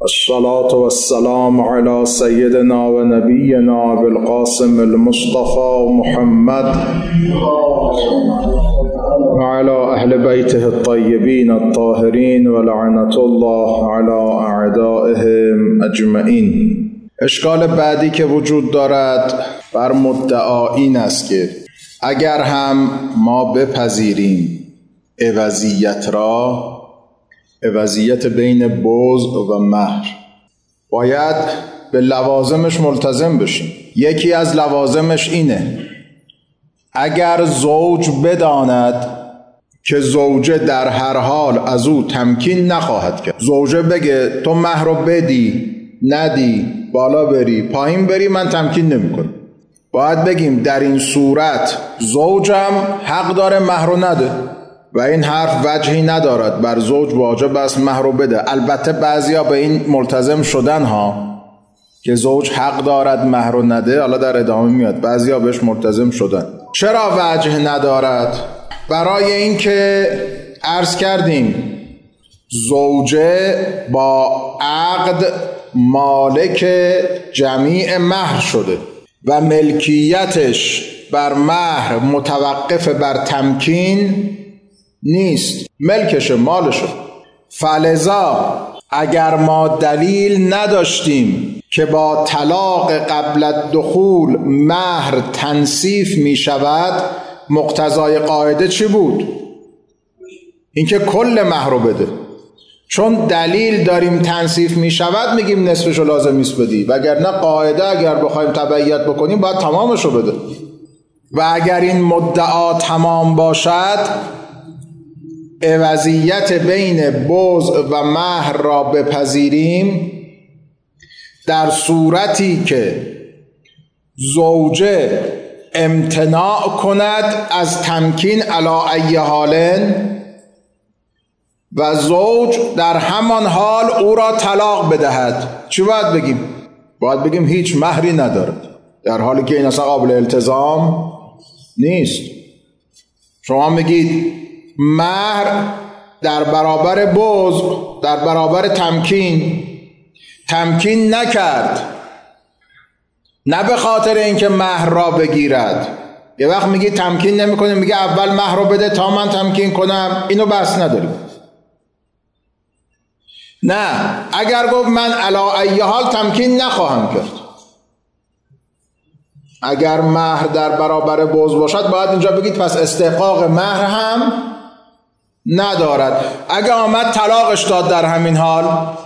الصلاة والسلام على سيدنا ونبينا بالقاسم المصطفى محمد وعلى أهل بيته الطيبين الطاهرين ولعنة الله على أعدائهم أجمعین. اشکال بعدی که وجود دارد بر مدعا این است که اگر هم ما بپذیریم عوضیت را، عوضیت بین بغض و مهر، باید به لوازمش ملتزم بشیم. یکی از لوازمش اینه: اگر زوج بداند که زوجه در هر حال از او تمکین نخواهد کرد، زوجه بگه تو مهر رو بدی ندی، بالا بری پایین بری، من تمکین نمی‌کنم، باید بگیم در این صورت زوجم حق داره مهر رو نده و این حرف وجهی ندارد، بر زوج واجب است مهر رو بده. البته بعضیا به این ملتزم شدن ها که زوج حق دارد مهر رو نده، حالا در ادامه میاد بعضیا بهش ملتزم شدن. چرا وجه ندارد؟ برای اینکه عرض کردیم زوجه با عقد مالک جمیع مهر شده و ملکیتش بر مهر متوقف بر تمکین نیست، ملکشه، مالشه. فلذا اگر ما دلیل نداشتیم که با طلاق قبل الدخول مهر تنصیف می شود، مقتضای قاعده چی بود؟ اینکه کل مهر رو بده. چون دلیل داریم تنصیف می شود میگیم نصفشو لازم نیست بدی، وگرنه قاعده اگر بخوایم تبعیت بکنیم باید تمامشو بده. و اگر این مدعا تمام باشد، عوضیت بین بغض و مهر را بپذیریم در صورتی که زوجه امتناع کند از تمکین علی ای حال و زوج در همان حال او را طلاق بدهد. چی باید بگیم؟ باید بگیم هیچ مهری ندارد، در حالی که این اصلا قابل التزام نیست. شما میگید مهر در برابر بغض، در برابر تمکین نکرد، نه به خاطر اینکه مهر را بگیرد. یه وقت میگی تمکین نمیکنه، میگه اول مهر رو بده تا من تمکین کنم، اینو بحث نداریم. نه، اگر گفت من علی ای حال تمکین نخواهم کرد، اگر مهر در برابر بغض باشد باید اینجا بگید پس استحقاق مهر هم ندارد. اگر آمد طلاقش داد در همین حال،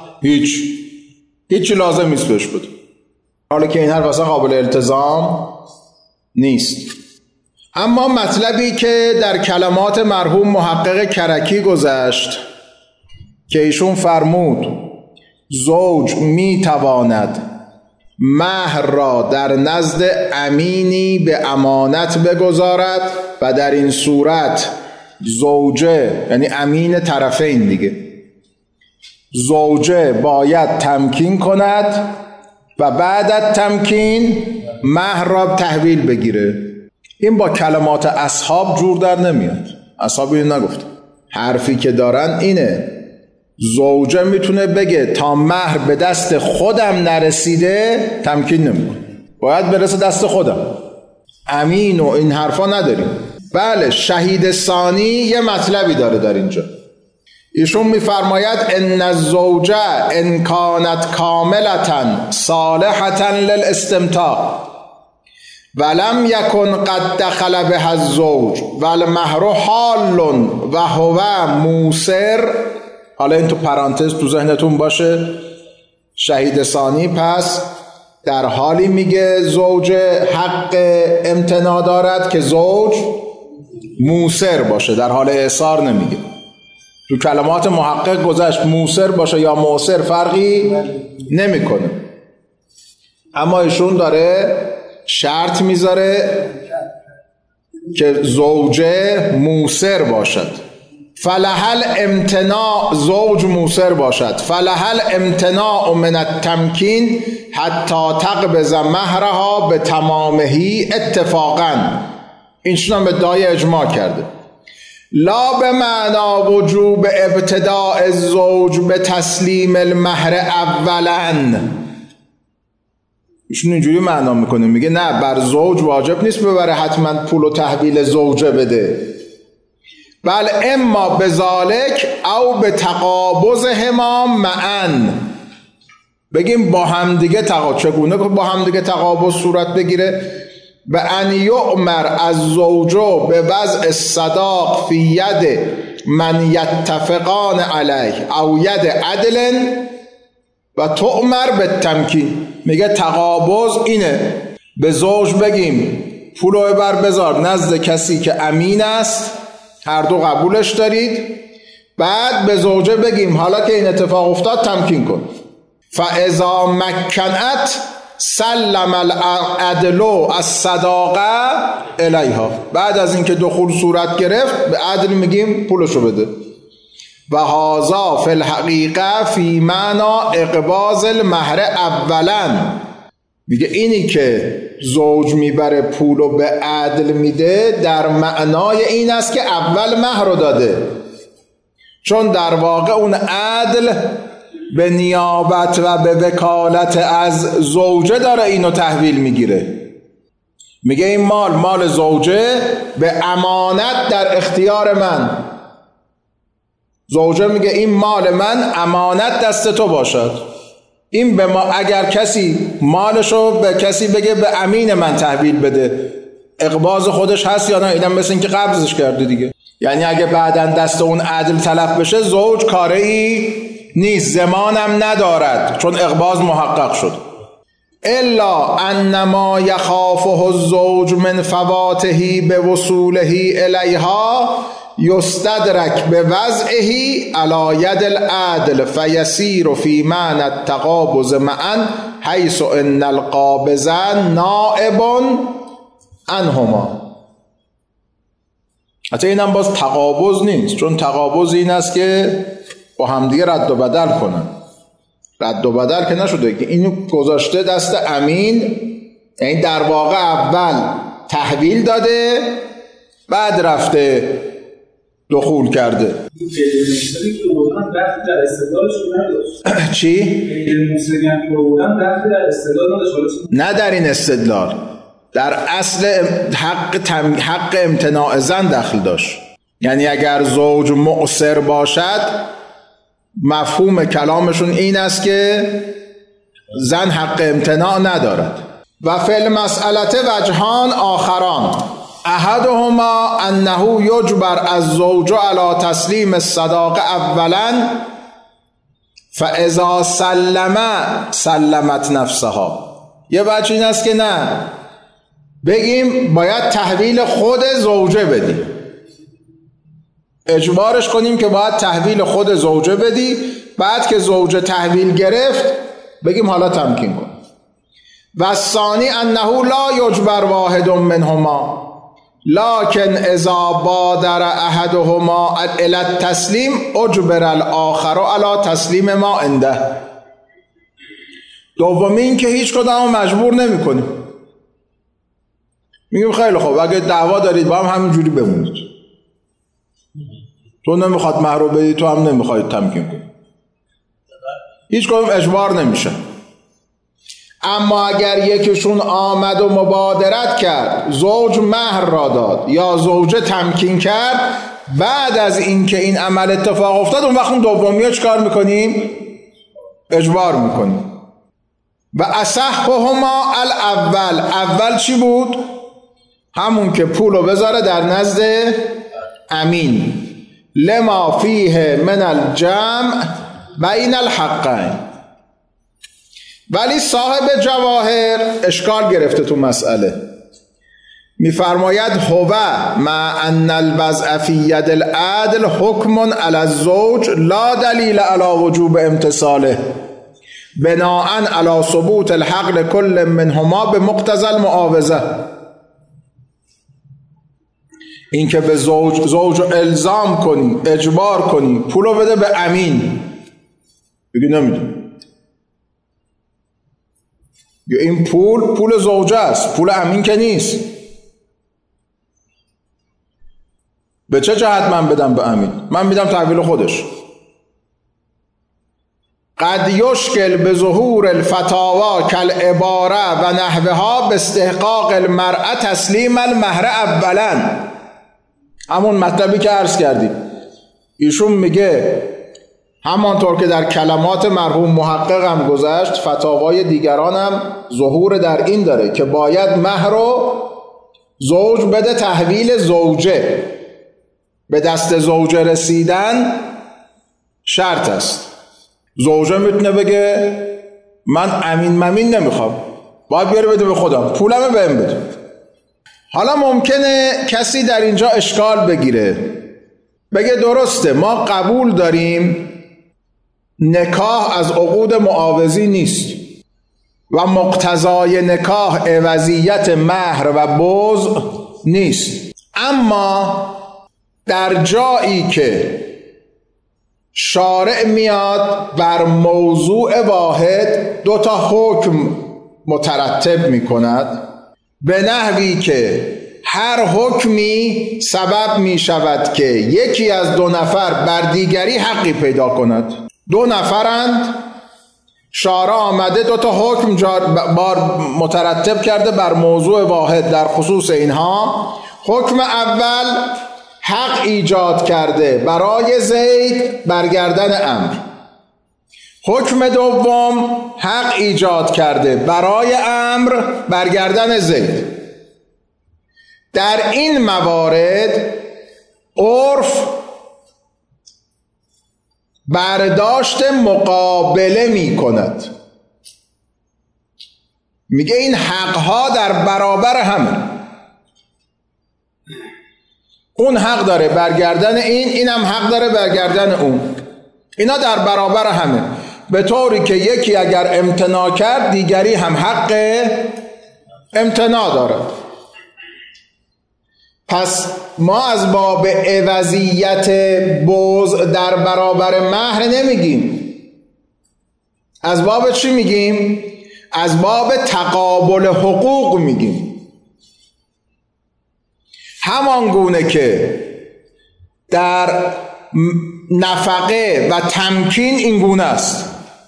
هیچی لازم نیست بهش بده، حالا که این حرف اصلا قابل التزام نیست. اما مطلبی که در کلمات مرحوم محقق کرکی گذشت که ایشون فرمود زوج می تواند مهر را در نزد امینی به امانت بگذارد و در این صورت زوجه، یعنی امین طرفین دیگه، زوجه باید تمکین کند و بعد از تمکین مهر را تحویل بگیره. این با کلمات اصحاب جور در نمیاد. اصحاب اینو نگفت. حرفی که دارن اینه: زوجه میتونه بگه تا مهر به دست خودم نرسیده تمکین نمیکنه، باید برسه دست خودم. امین و این حرفا نداریم. بله، شهید ثانی یه مطلبی داره در اینجا. ایشون میفرماید ان الزوجه ان کانت کاملة صالحة للاستمتاع ولم یکن قد دخل بها الزوج والمهر حال و هو موسر. حالا این تو پرانتز تو ذهنتون باشه. شهید ثانی پس در حالی میگه زوج حق امتناع دارد که زوج موسر باشه، در حال اعصار نمیگه. تو کلمات محقق گذشت موسر باشه یا موسر فرقی نمیکنه، اما ایشون داره شرط میذاره که زوجه موسر باشد. فلحل امتناع، زوج موسر باشد، فلحل امتناع من التمکین حتی تقبض مهرها به تمامهی اتفاقا. اینشون هم به دای اجماع کرده. لا به معنا وجوب ابتداء الزوج به تسلیم المهر اولا. ایشون اینجوری معنا میکنه، میگه نه، بر زوج واجب نیست ببره حتما پول و تحویل زوجه بده، بل اما بذالک او به تقابضهما معا. بگیم با هم دیگه چگونه با هم دیگه تقابض صورت بگیره؟ به ان یؤمر الزوج به وضع الصداق فی ید من یتفقان علیه او ید عدل و تؤمر بالتمکین. میگه تقابض اینه، به زوج بگیم پولو بذار نزد کسی که امین است، هر دو قبولش دارید، بعد به زوجه بگیم حالا که این اتفاق افتاد تمکین کن. فاذا مکنت سلم العدل الصداقه الیها. بعد از اینکه دخول صورت گرفت به عدل میگیم پولشو بده. و هذا فی الحقیقه فی معنا اقباض المهر اولا. میگه اینی که زوج میبره پولو به عدل میده در معنای این است که اول مهر رو داده، چون در واقع اون عدل به نیابت و به وکالت از زوجه داره اینو تحویل میگیره. میگه این مال زوجه به امانت در اختیار من. زوجه میگه این مال من امانت دست تو باشد. این به ما، اگر کسی مالشو به کسی بگه به امین من تحویل بده، اقباض خودش هست یا نه؟ اینم مثل این که قبضش کرده دیگه. یعنی اگه بعداً دست اون عدل تلف بشه زوج کاری نیست، ضمانم ندارد، چون اقباض محقق شد. الا انما یخافه الزوج من فواته بوصوله الیها یستدرک به وضعه علی ید العدل فیسیر فی معنی التقابض معا حیث ان القابض نائب عنهما. حتی اینم باز تقابض نیست، چون تقابض این است که با همدیگه رد و بدل کنن. رد و بدل که نشده که اینو گذاشته دست امین، یعنی در واقع اول تحویل داده بعد رفته دخول کرده. چی؟ نه در این استدلال، در اصل حق امتناع زن دخل داشت. یعنی اگر زوج مؤثر باشد مفهوم کلامشون این است که زن حق امتناع ندارد. و فی المسئله وجهان آخران، احدهما انه یجبر الزوج علی تسلیم الصداقه اولا فاذا سلمت نفسها. یه وجه این است که نه، بگیم باید تحویل خود زوجه بدی، اجبارش کنیم که باید تحویل خود زوجه بدی، بعد که زوجه تحویل گرفت بگیم حالا تمکین کن. و ثانی انه لا یجبر واحد منهما لکن اذا بادر احدهما الی التسلیم اجبر الاخر علی تسلیم ما عنده. دومی این که هیچ کدام مجبور نمی کنیم، میگیم خیلی خوب اگه دعوا دارید با هم همینجوری بمونید، تو نمیخواد مهر رو بدی تو هم نمیخواید تمکین کنی، هیچ کدوم اجبار نمیشه. اما اگر یکیشون آمد و مبادرت کرد، زوج مهر را داد یا زوجه تمکین کرد، بعد از اینکه این عمل اتفاق افتاد اون وقت اون دومی ها چکار میکنیم؟ اجبار میکنیم. و اصحهما الاول، اول چی بود؟ همون که پولو بذاره در نزد امین، لما فیه من الجمع بین الحقین. ولی صاحب جواهر اشکال گرفته تو مسئله، میفرماید هو مع ان الوضع فی ید العدل حکم علی الزوج لا دلیل علی وجوب امتثاله بناء علی ثبوت الحق لكل منهما به مقتضی المعاوضه. این که به زوج الزام کنی، اجبار کنی پولو بده به امین، بگی نمیدونم، یا این پول زوجه است، پول امین که نیست. به چه جهت من بدم به امین؟ من میدم تحویل خودش. قد یشکل به ظهور الفتاوا کالعباره و نحوها به استحقاق المرأة تسلیم المهر اولا. همون مطلبی که عرض کردیم. ایشون میگه همانطور که در کلمات مرحوم محقق هم گذشت، فتاوای دیگران هم ظهور در این داره که باید مهر رو زوج بده تحویل زوجه. به دست زوجه رسیدن شرط است. زوجه میتونه بگه من امین نمیخوام، باید بیاره بده به خودم، پولمو بهم بده. حالا ممکنه کسی در اینجا اشکال بگیره، بگه درسته ما قبول داریم نکاح از عقود معاوضی نیست و مقتضای نکاح عوضیت مهر و بضع نیست، اما در جایی که شارع میاد بر موضوع واحد دو تا حکم مترتب می کند، به نحوی که هر حکمی سبب می شود که یکی از دو نفر بر دیگری حقی پیدا کند. دو نفرند، شارع آمده دو تا حکم مترتب کرده بر موضوع واحد در خصوص اینها. حکم اول حق ایجاد کرده برای زید برگردن عمرو. حکم دوم حق ایجاد کرده برای عمرو برگردن زید. در این موارد عرف برداشت مقابله می کند، میگه این حقها در برابر همه. اون حق داره برگردن اینم حق داره برگردن اون، اینا در برابر همه، به طوری که یکی اگر امتناع کرد دیگری هم حق امتناع داره. پس ما از باب عوضیت بضع در برابر مهر نمیگیم. از باب چی میگیم؟ از باب تقابل حقوق میگیم. همان گونه که در نفقه و تمکین این گونه است.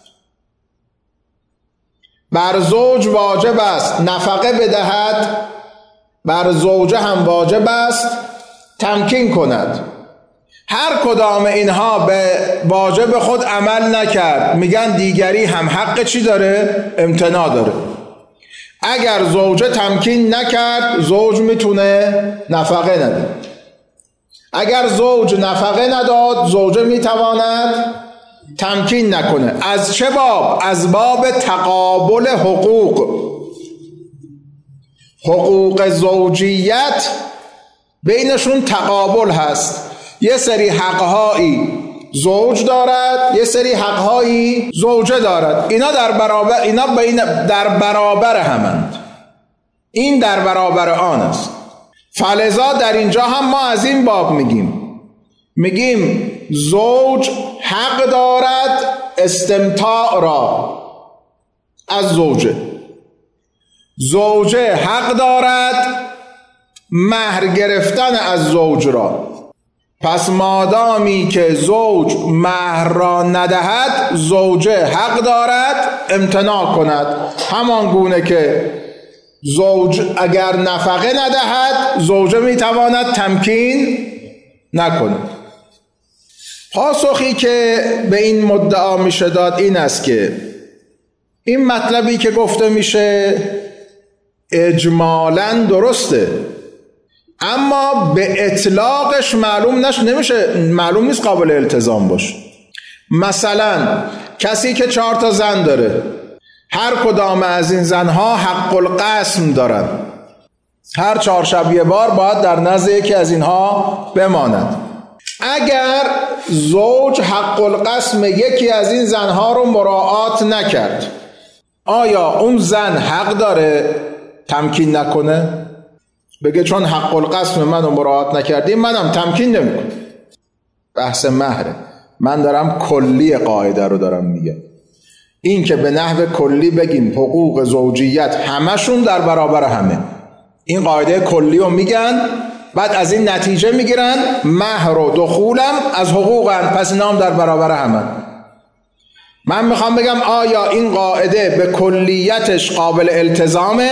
بر زوج واجب است نفقه بدهد، بر زوجه هم واجب است تمکین کند. هر کدام اینها به واجب خود عمل نکرد، میگن دیگری هم حق چی داره؟ امتناع داره. اگر زوجه تمکین نکرد زوج میتونه نفقه نده. اگر زوج نفقه نداد زوجه میتواند تمکین نکنه. از چه باب؟ از باب تقابل حقوق. حقوق زوجیت بینشون تقابل هست. یه سری حقهایی زوج دارد، یه سری حقهایی زوجه دارد. اینا در برابر همند. این در برابر آن است. فلذا در اینجا هم ما از این باب میگیم زوج حق دارد استمتاع را از زوجه، زوجه حق دارد مهر گرفتن از زوج را. پس مادامی که زوج مهر را ندهد زوجه حق دارد امتناع کند، همان گونه که زوج اگر نفقه ندهد زوجه میتواند تمکین نکند. پاسخی که به این مدعا میشه داد این است که این مطلبی که گفته میشه اجمالاً درسته، اما به اطلاقش معلوم نیست قابل التزام باشه. مثلا کسی که 4 تا زن داره، هر کدام از این زنها حق القسم دارن، هر 4 شب یه بار باید در نزد یکی از اینها بماند. اگر زوج حق القسم یکی از این زنها رو مراعات نکرد، آیا اون زن حق داره تمکین نکنه؟ بگه چون حق القسم منو مراعات نکردی منم تمکین نمیکنم. بحث مهره، من دارم کلی قاعده رو دارم میگم. این که به نحو کلی بگیم حقوق زوجیت همشون در برابر همه، این قاعده کلی رو میگن بعد از این نتیجه میگیرن مهر و دخولم از حقوقن، پس اینا هم در برابر همن. من میخوام بگم آیا این قاعده به کلیتش قابل التزامه؟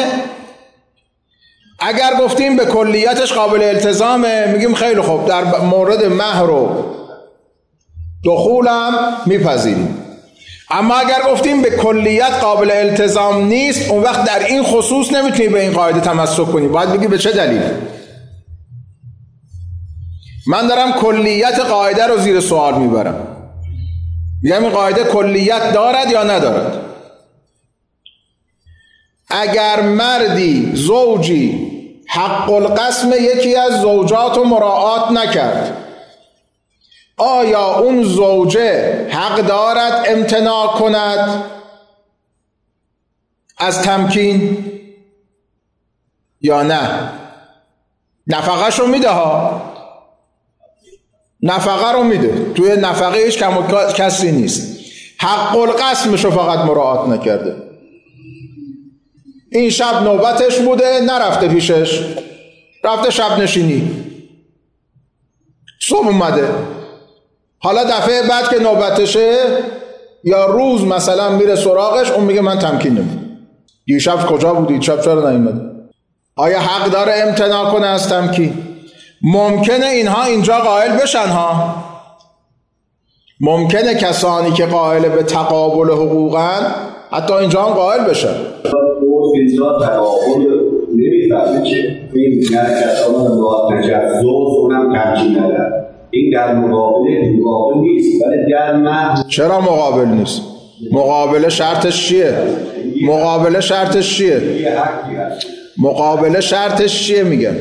اگر گفتیم به کلیتش قابل التزامه میگیم خیلی خوب، در مورد مهر و دخولم میپذیریم. اما اگر گفتیم به کلیت قابل التزام نیست، اون وقت در این خصوص نمیتونی به این قاعده تمسک کنی. باید بگی به چه دلیل. من دارم کلیت قاعده رو زیر سوال میبرم، میگم این قاعده کلیت دارد یا ندارد. اگر مردی زوجی حق القسم یکی از زوجات رو مراعات نکرد، آیا اون زوجه حق دارد امتناع کند از تمکین یا نه؟ نفقه رو میده ها، نفقه رو میده، توی نفقه هیچ کم و کسری نیست. حق القسمش رو فقط مراعات نکرده. این شب نوبتش بوده نرفته پیشش، رفته شب نشینی، صبح اومده، حالا دفعه بعد که نوبتشه یا روز مثلا میره سراغش، اون میگه من تمکین نمیدم. دیشب کجا بودی؟ دیشب چرا نیومدی؟ آیا حق داره امتناع کنه از تمکین؟ ممکنه اینها اینجا قائل بشن ها، ممکنه کسانی که قائل به تقابل حقوقن حتی اینجا هم قائل بشن. اینجا تقابل نمیفهمه که این کسانی رو نجات زوج اونم تمکین نداره. این در مقابل نیست، ولی در مهر. چرا مقابل نیست؟ مقابله شرطش چیه؟ مقابله شرطش چیه؟ مقابله شرطش چیه میگم؟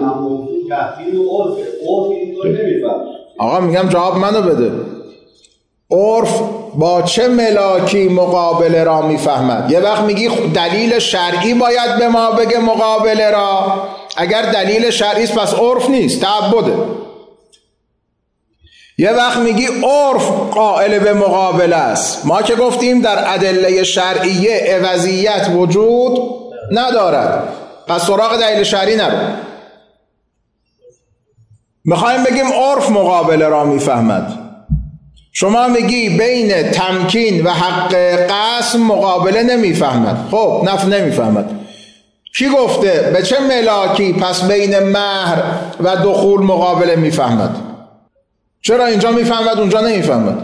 آقا میگم جواب منو بده. عرف با چه ملاکی مقابله را میفهمد؟ یه وقت میگی دلیل شرعی باید به ما بگه مقابله را، اگر دلیل شرعی است پس عرف نیست، تعبده. یه وقت میگی عرف قائل به مقابله است. ما که گفتیم در ادله شرعیه عوضیت وجود ندارد، پس سراغ دلیل شرعی نرو. میخوایم بگیم عرف مقابله را میفهمد. شما میگی بین تمکین و حق قسم مقابله نمیفهمد. خب نمیفهمد. کی گفته؟ به چه ملاکی پس بین مهر و دخول مقابله میفهمد؟ چرا اینجا میفهمد اونجا نمیفهمد؟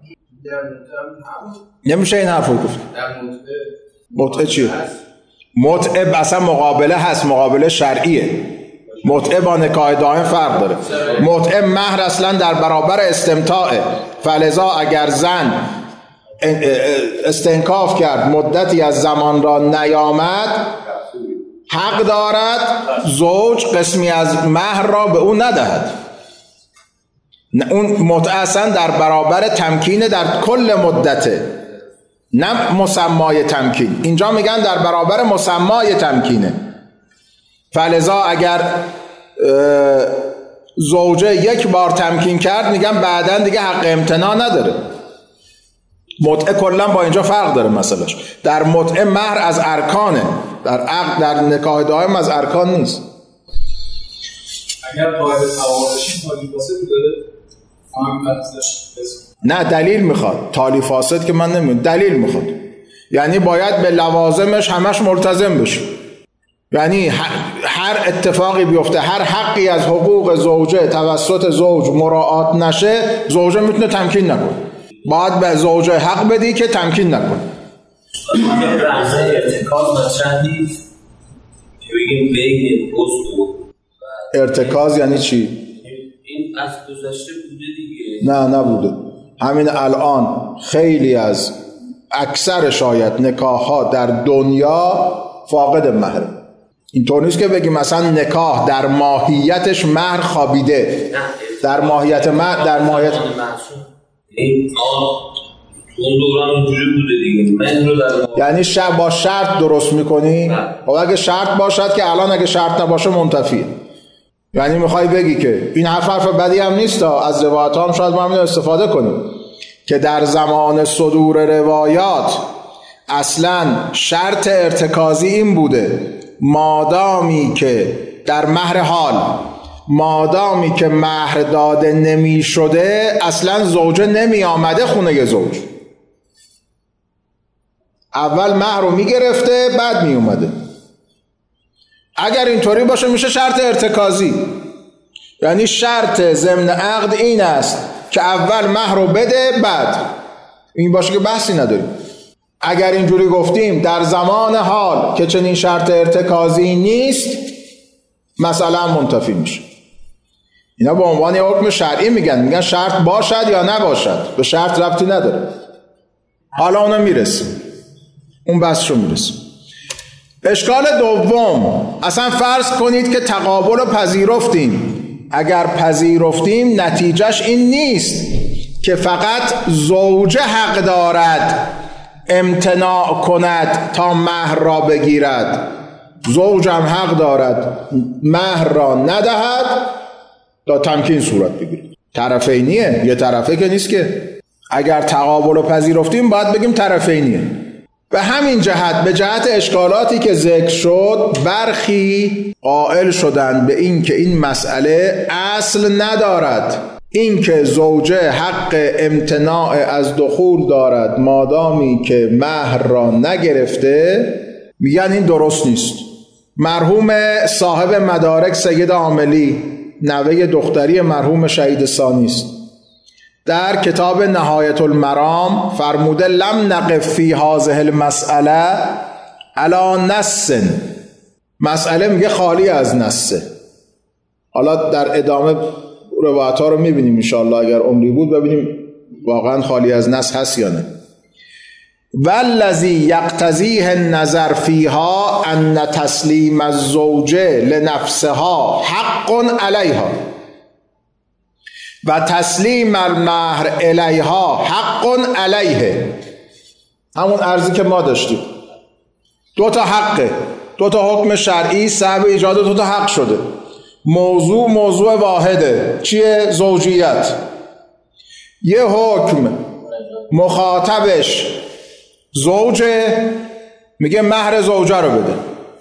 نمیشه این حرفو گفت. متعه چیه؟ متعه اصلا مقابله هست، مقابله شرعیه. متعه با نکاح دائم فرق داره. متعه مهر اصلا در برابر استمتاعه، فلذا اگر زن استنکاف کرد مدتی از زمان را نیامد، حق دارد زوج قسمی از مهر را به اون ندهد. اون متعه اصلا در برابر تمکین در کل مدته، نه مسمای تمکین. اینجا میگن در برابر مسمای تمکینه. فلذا اگر زوجه یک بار تمکین کرد، میگن بعدن دیگه حق امتناع نداره. متعه کلا با اینجا فرق داره. مسئلهش در متعه مهر از ارکانه، در عقد در نکاح دائم از ارکان نیست. اگر قاعده توافقی تالی فاسد داره نه دلیل میخواد. تالی فاسد که من نمیدونم، دلیل میخواد. یعنی باید به لوازمش همش ملتزم بشه. یعنی هر اتفاقی بیفته، هر حقی از حقوق زوجه توسط زوج مراعات نشه، زوجه میتونه تمکین نکنه. باید به زوجه حق بدی که تمکین نکنه. رمزه ارتکاز مطرح نیست که بگیم بین پست و ارتکاز یعنی چی؟ این از گذشته بوده دیگه. نه نبوده. همین الان خیلی از اکثر شاید نکاح‌ها در دنیا فاقد مهره. اینطور نیست که بگیم مثلا نکاح در ماهیتش مهر خوابیده. در ماهیت مهر، در ماهیت این اون دوران اونجوری بوده دیگه. مهر رو در یعنی با شرط درست میکنی؟ خب اگه شرط باشد که الان اگه شرط نباشه منتفیه. یعنی میخوای بگی که این حرف بدی هم نیست، از روایات هم شاید ما همین استفاده کنیم که در زمان صدور روایات اصلا شرط ارتکازی این بوده مادامی که در مهر حال مادامی که مهر داده نمی شده اصلا زوجه نمی آمده خونه زوج. اول مهر رو می گرفته بعد می اومده. اگر اینطوری باشه میشه شرط ارتکازی، یعنی شرط ضمن عقد این است که اول مهر رو بده بعد. این باشه که بحثی نداریم. اگر اینجوری گفتیم در زمان حال که چنین شرط ارتکازی نیست مثلا منتفی میشه. اینا به عنوان حکم شرعی میگن شرط باشد یا نباشد، به شرط ربطی نداره. حالا اونا میرسیم، اون بحث رو میرسیم. اشکال دوم، اصلا فرض کنید که تقابل رو پذیرفتیم. اگر پذیرفتیم نتیجهش این نیست که فقط زوجه حق دارد امتناع کند تا مهر را بگیرد، زوج هم حق دارد مهر را ندهد تا تمکین صورت بگیرد. طرفینیه، یه طرفه که نیست که. اگر تقابل رو پذیرفتیم باید بگیم طرفینیه. به همین جهت به جهت اشکالاتی که ذکر شد برخی قائل شدند به این که این مسئله اصل ندارد، این که زوجه حق امتناع از دخول دارد مادامی که مهر را نگرفته، میگن این درست نیست. مرحوم صاحب مدارک سید عاملی نوه دختری مرحوم شهید ثانی است، در کتاب نهایت المرام فرموده لم نقف فی هذه المسئله علی نص. مسئله میگه خالی از نصه. حالا در ادامه روایت ها رو میبینیم انشاءالله، اگر عمری بود ببینیم واقعا خالی از نص هست یا نه. والذی یقتضیه النظر فیها ان تسلیم الزوجه لنفسها حق علیها و تسلیم المهر الیها حق علیه. همون عرضی که ما داشتیم، دو تا حقه، دو تا حکم شرعی سبب ایجاد دو تا حق شده. موضوع واحده، چیه؟ زوجیت. یه حکم مخاطبش زوجه، میگه مهر زوجه رو بده.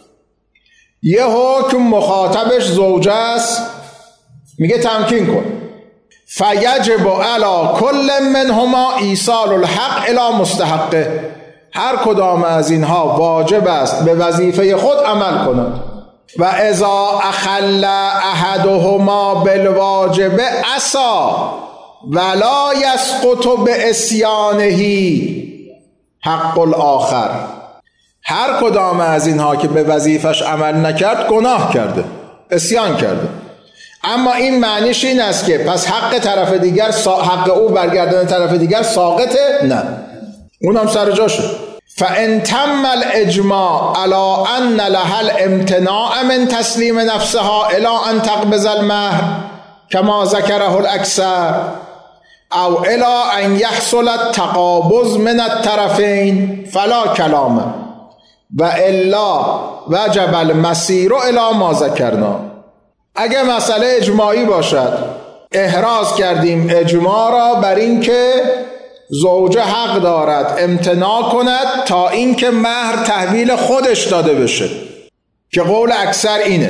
یه حکم مخاطبش زوجه است، میگه تمکین کن. فیجب علی کل منهما ایصال الحق الی مستحقه. هر کدام از اینها واجب است به وظیفه خود عمل کند. و اذا اخل احدهما بالواجب عصا ولا یسقط بعصیانه حق الاخر. هر کدام از اینها که به وظیفش عمل نکرد گناه کرده، عصیان کرده، اما این معنیش این است که پس حق طرف دیگر حق او برگردن طرف دیگر ساقطه؟ نه، اونم سر جاشه. فان تم الاجماع على ان لها الامتناع من تسلیم نفسها الى ان تقبض المهر كما ذكره الاكثر او الى ان يحصل التقابض من الطرفين فلا كلام و الا وجب المسیر الى ما ذكرنا. اگه مسئله اجماعی باشد، احراز کردیم اجماع را بر این که زوجه حق دارد امتناع کند تا اینکه مهر تحویل خودش داده بشه که قول اکثر اینه،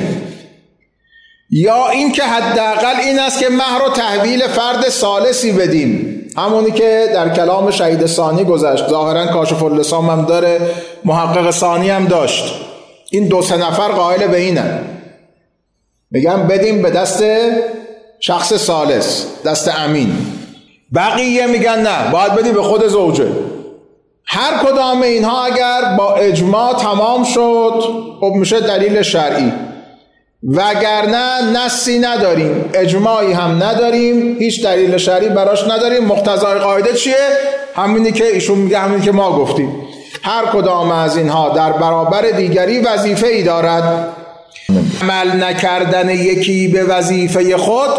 یا اینکه حداقل این است که مهر رو تحویل فرد ثالثی بدیم، همونی که در کلام شهید ثانی گذشت. ظاهرا کاشف اللسان هم داره، محقق ثانی هم داشت. این 2-3 نفر قائل به اینن، میگم بدیم به دست شخص ثالث، دست امین. بقیه میگن نه، باید بدی به خود زوجه. هر کدام اینها اگر با اجماع تمام شد خب میشه دلیل شرعی، وگرنه نصی نداریم، اجماعی هم نداریم، هیچ دلیل شرعی براش نداریم. مقتضای قاعده چیه؟ همینی که ایشون میگه، همینی که ما گفتیم. هر کدام از اینها در برابر دیگری وظیفه ای دارد. عمل نکردن یکی به وظیفه خود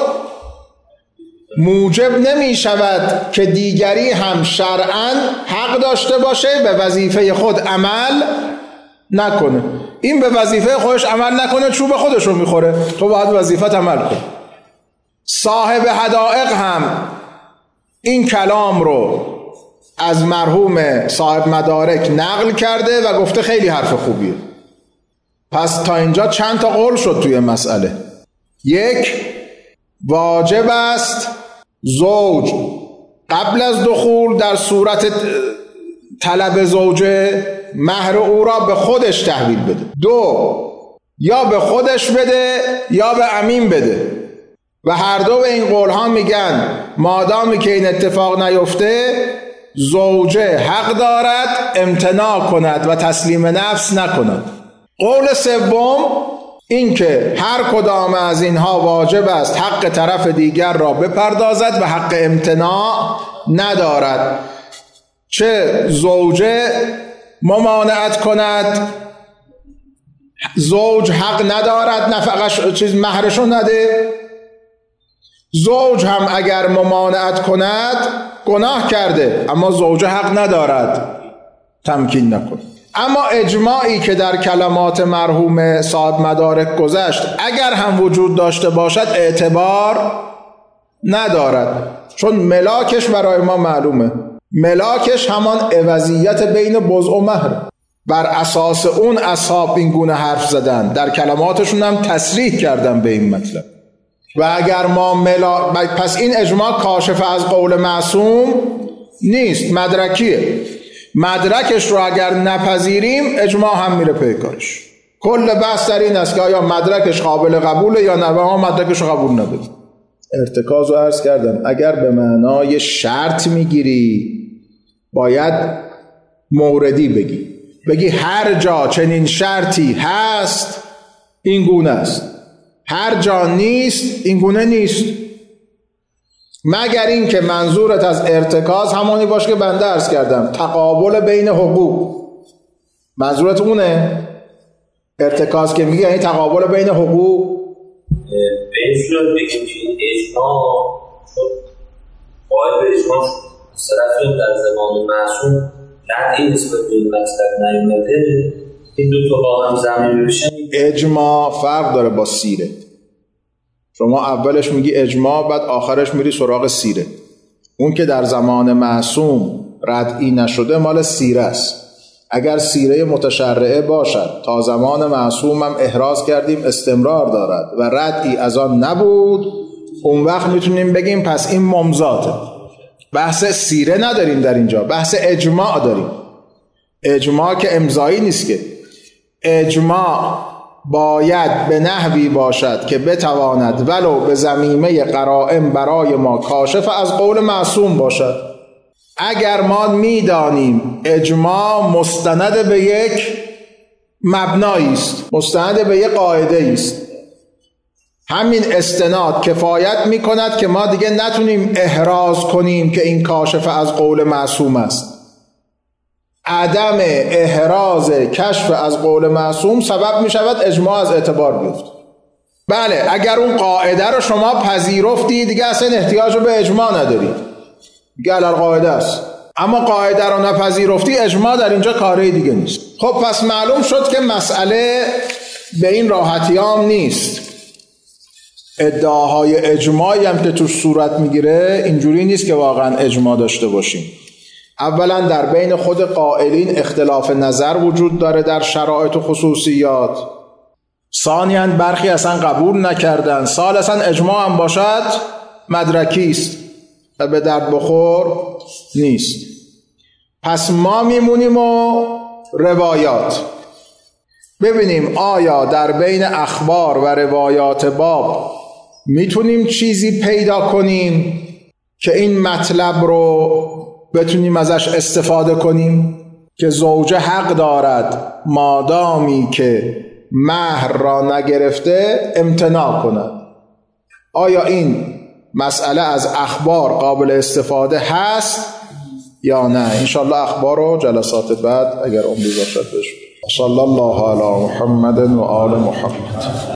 موجب نمی شود که دیگری هم شرعاً حق داشته باشه به وظیفه خود عمل نکنه. این به وظیفه خودش عمل نکنه چوب خودش رو میخوره، تو باید وظیفت عمل کن. صاحب حدائق هم این کلام رو از مرحوم صاحب مدارک نقل کرده و گفته خیلی حرف خوبیه. پس تا اینجا چند تا قول شد توی مسئله. یک، واجب است زوج قبل از دخول در صورت طلب زوجه مهر او را به خودش تحویل بده. 2 یا به خودش بده یا به عمیم بده و هر دو به این قول ها میگن مادامی که این اتفاق نیفته زوجه حق دارد امتناع کند و تسلیم نفس نکند. قول سوم این که هر کدام از اینها واجب است حق طرف دیگر را بپردازد و حق امتناع ندارد، چه زوجه ممانعت کند، زوج حق ندارد نفقش مهرشو نده، زوج هم اگر ممانعت کند گناه کرده اما زوجه حق ندارد تمکین نکند. اما اجماعی که در کلمات مرحوم صاحب مدارک گذشت اگر هم وجود داشته باشد اعتبار ندارد، چون ملاکش برای ما معلومه. ملاکش همان عوضیت بین بضع و مهر. بر اساس اون اصحاب این گونه حرف زدن، در کلماتشون هم تصریح کردن به این مطلب. و اگر ما پس این اجماع کاشف از قول معصوم نیست، مدرکیه. مدرکش رو اگر نپذیریم اجماع هم میره پیکارش. کل بحث در این است که آیا مدرکش قابل قبوله یا نه، و ما مدرکش رو قبول نداریم. ارتکاز رو عرض کردم اگر به معنای شرط میگیری باید موردی بگی هر جا چنین شرطی هست این گونه است، هر جا نیست این گونه نیست، مگر این که منظورت از ارتکاز همانی باشه که بنده عرض کردم تقابل بین حقوق. منظورت اونه ارتکاز که میگه یعنی تقابل بین حقوق. به این صورت بگیم که این اجماع چون قائل به اجماع صرف در زمان معصوم قطعی نسبت به این مطلب نیومده، این دو تا با هم زمین بشن. اجماع فرق داره با سیره. شما اولش میگی اجماع بعد آخرش میری سراغ سیره. اون که در زمان معصوم ردعی نشده مال سیره است. اگر سیره متشرعه باشد تا زمان معصوم هم احراز کردیم استمرار دارد و ردعی از آن نبود، اون وقت میتونیم بگیم پس این ممزاته. بحث سیره نداریم در اینجا، بحث اجماع داریم. اجماع که امضایی نیست که. اجماع باید به نحوی باشد که بتواند ولو به ضمیمه قرائن برای ما کاشف از قول معصوم باشد. اگر ما میدانیم اجماع مستند به یک مبنایی است، مستند به یک قاعده است، همین استناد کفایت میکند که ما دیگه نتونیم احراز کنیم که این کاشف از قول معصوم است. عدم احراز کشف از قول معصوم سبب می شود اجماع از اعتبار بیفته. بله اگر اون قاعده رو شما پذیرفتی دیگه اصلا احتیاج به اجماع نداری، دیگه علل قاعده است. اما قاعده رو نپذیرفتی اجماع در اینجا کاری دیگه نیست. خب پس معلوم شد که مسئله به این راحتی هم نیست. ادعاهای اجماعی هم که توش صورت میگیره اینجوری نیست که واقعا اجماع داشته باشیم. اولا در بین خود قائلین اختلاف نظر وجود داره در شرایط و خصوصیات. ثانیاً برخی اصلا قبول نکردن. ثالثاً اجماع هم باشد مدرکی است و به درد بخور نیست. پس ما میمونیم و روایات ببینیم آیا در بین اخبار و روایات باب میتونیم چیزی پیدا کنیم که این مطلب رو بتونیم ازش استفاده کنیم که زوجه حق دارد مادامی که مهر را نگرفته امتناع کند. آیا این مسئله از اخبار قابل استفاده هست یا نه؟ انشالله اخبار رو جلسات بعد اگر عمری باشد بشون. صلی الله علی محمد و آل محمد.